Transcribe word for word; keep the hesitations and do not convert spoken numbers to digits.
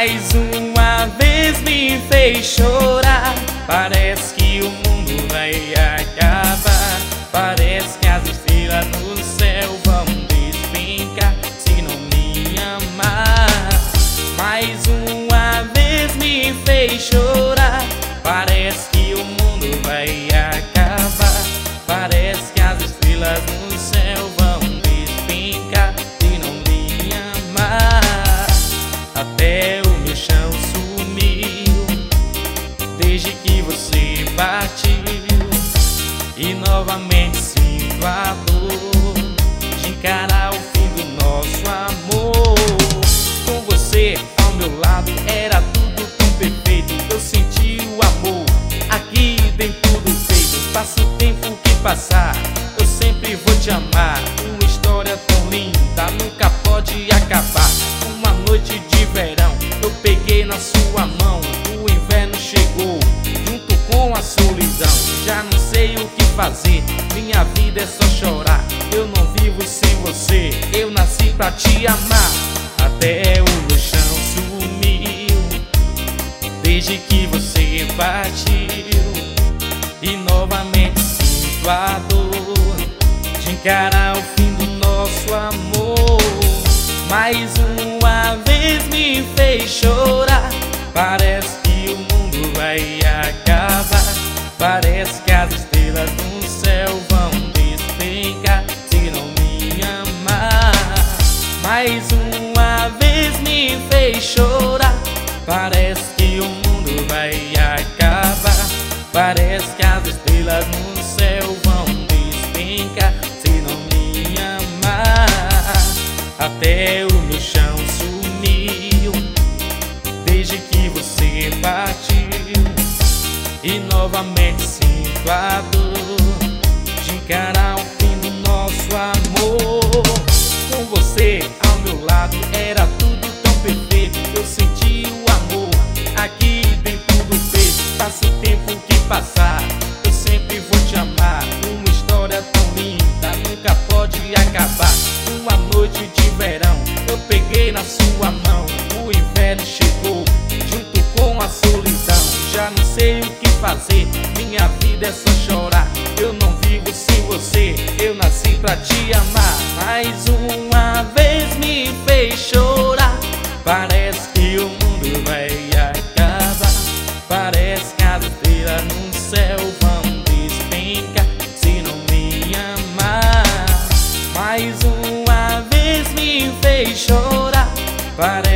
mais uma vez me fez chorar. Parece que o mundo vai acabar. Parece que as estrelas no céu vão despencar se não me amar. Mais uma vez me fez chorar. Parece que o mundo vai acabar. Parece que as estrelas no céu vão despencar se não me amar. Até o meu chão sumiu desde que você partiu, e novamente sinto a dor de encarar o fim do nosso amor. Com você ao meu lado era tudo tão perfeito. Eu senti o amor aqui dentro do peito. Passa o tempo que passar, eu sempre vou te amar. Uma história tão linda nunca pode acabar. Uma noite de verão eu peguei na sua mão. O inverno chegou junto com a solidão. Já não sei o que fazer, minha vida é só chorar. Eu não vivo sem você, eu nasci pra te amar. Até o meu chão sumiu desde que você partiu, e novamente sinto a dor de encarar o fim do nosso amor. Mais uma vez me fez chorar. Parece que o mundo vai acabar. Parece que as estrelas no céu vão despencar se não me amar. Mais uma vez me fez chorar. Parece que o mundo vai acabar. Parece que as estrelas no céu vão despencar se não me amar. Até o meu chão sumiu desde que você partiu, e novamente sinto a dor de encarar o fim do nosso amor. Com você ao meu lado era tudo tão perfeito. Eu senti o amor aqui dentro do peito. Passa o tempo que passar, eu sempre vou te amar. Uma história tão linda nunca pode acabar. Uma noite de verão eu peguei na sua mão. O inverno chegou junto com a solidão. Já não sei o que fazer, minha vida é só chorar. Eu não vivo sem você, eu nasci pra te amar. Mais uma vez me fez chorar. Parece que o mundo vai acabar. Parece que as estrelas no céu vão despencar se não me amar. Mais uma vez me fez chorar. Parece